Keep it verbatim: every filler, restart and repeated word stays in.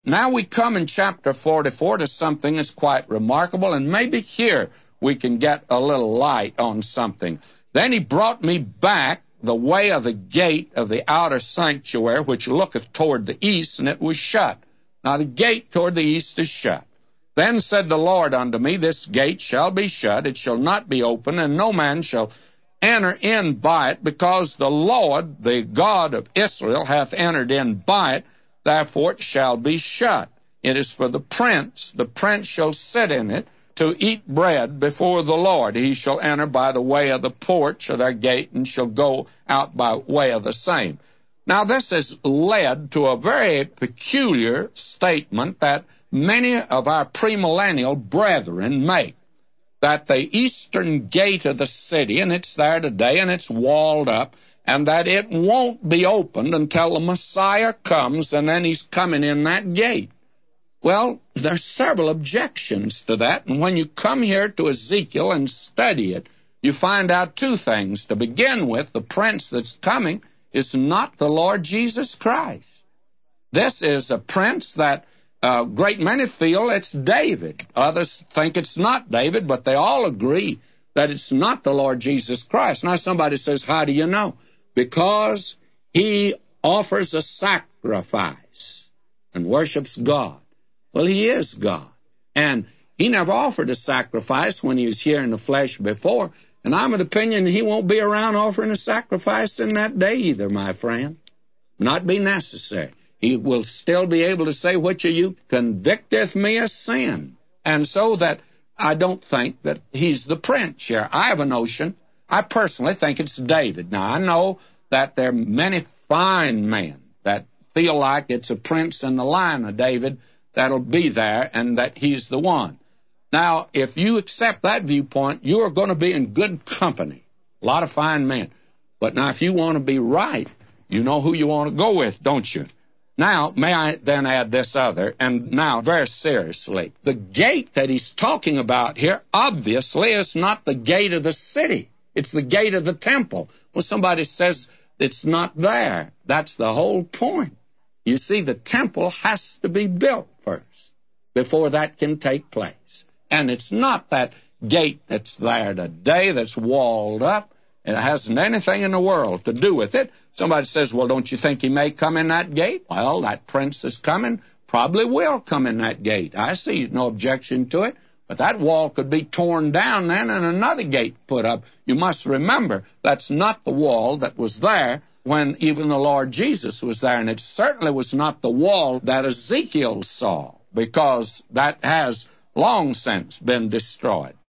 now we come in chapter forty-four to something that's quite remarkable, and maybe here we can get a little light on something. Then he brought me back the way of the gate of the outer sanctuary, which looketh toward the east, and it was shut. Now the gate toward the east is shut. Then said the Lord unto me, This gate shall be shut, it shall not be open, and no man shall enter in by it, because the Lord, the God of Israel, hath entered in by it, therefore it shall be shut. It is for the prince. The prince shall sit in it to eat bread before the Lord. He shall enter by the way of the porch of their gate, and shall go out by way of the same. Now this has led to a very peculiar statement that many of our premillennial brethren make, that the eastern gate of the city, and it's there today, and it's walled up, and that it won't be opened until the Messiah comes, and then he's coming in that gate. Well, there's several objections to that, and when you come here to Ezekiel and study it, you find out two things. To begin with, the prince that's coming is not the Lord Jesus Christ. This is a prince that a great many feel it's David. Others think it's not David, but they all agree that it's not the Lord Jesus Christ. Now somebody says, how do you know? Because he offers a sacrifice and worships God. Well, he is God. And he never offered a sacrifice when he was here in the flesh before. And I'm of the opinion he won't be around offering a sacrifice in that day either, my friend. Not be necessary. He will still be able to say, which of you convicteth me of sin? And so that I don't think that he's the prince here. I have a notion. I personally think it's David. Now, I know that there are many fine men that feel like it's a prince in the line of David that'll be there and that he's the one. Now, if you accept that viewpoint, you are going to be in good company. A lot of fine men. But now, if you want to be right, you know who you want to go with, don't you? Now, may I then add this other, and now very seriously, the gate that he's talking about here obviously is not the gate of the city. It's the gate of the temple. Well, somebody says it's not there. That's the whole point. You see, the temple has to be built first before that can take place. And it's not that gate that's there today that's walled up. It hasn't anything in the world to do with it. Somebody says, well, don't you think he may come in that gate? Well, that prince is coming, probably will come in that gate. I see no objection to it. But that wall could be torn down then and another gate put up. You must remember, that's not the wall that was there when even the Lord Jesus was there. And it certainly was not the wall that Ezekiel saw, because that has long since been destroyed.